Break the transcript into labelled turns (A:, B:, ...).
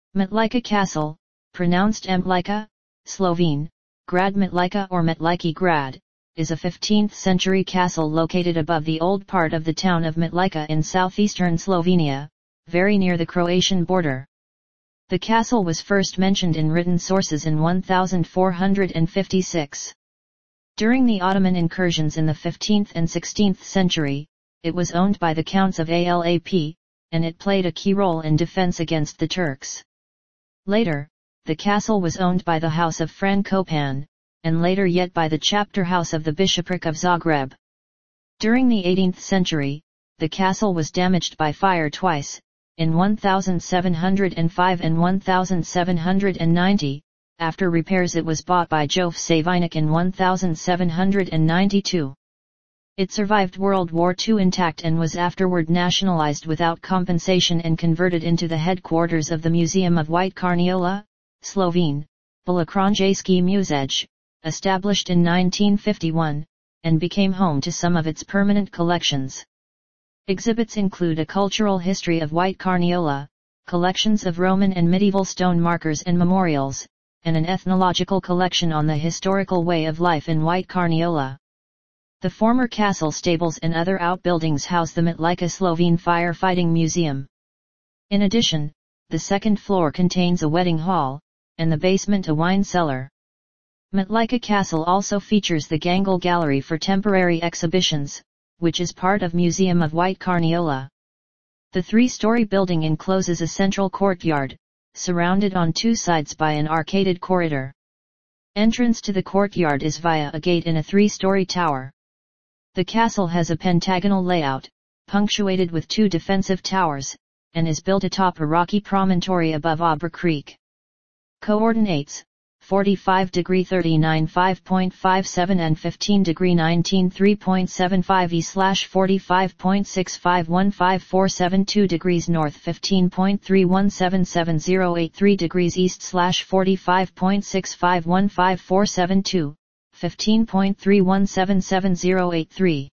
A: Metlika Castle, pronounced Metlika, Slovene, Grad Metlika or Metliki Grad, is a 15th-century castle located above the old part of the town of Metlika in southeastern Slovenia, very near the Croatian border. The castle was first mentioned in written sources in 1456. During the Ottoman incursions in the 15th and 16th century, it was owned by the Counts of Alap, and it played a key role in defense against the Turks. Later, the castle was owned by the House of Frankopan, and later yet by the chapter house of the Bishopric of Zagreb. During the 18th century, the castle was damaged by fire twice, in 1705 and 1790, after repairs it was bought by Josef Savinek in 1792. It survived World War II intact and was afterward nationalized without compensation and converted into the headquarters of the Museum of White Carniola, Slovene, Belokranjski Muzej, established in 1951, and became home to some of its permanent collections. Exhibits include a cultural history of White Carniola, collections of Roman and medieval stone markers and memorials, and an ethnological collection on the historical way of life in White Carniola. The former castle stables and other outbuildings house the Metlika Slovene Firefighting Museum. In addition, the second floor contains a wedding hall, and the basement a wine cellar. Metlika Castle also features the Gangal Gallery for temporary exhibitions, which is part of Museum of White Carniola. The three-story building encloses a central courtyard, surrounded on two sides by an arcaded corridor. Entrance to the courtyard is via a gate in a three-story tower. The castle has a pentagonal layout, punctuated with two defensive towers, and is built atop a rocky promontory above Obra Creek. Coordinates: 45°39.5.57 and 15°19.3.75 E/45.651547 degrees north 15.317708 degrees east /45.651547 15.317708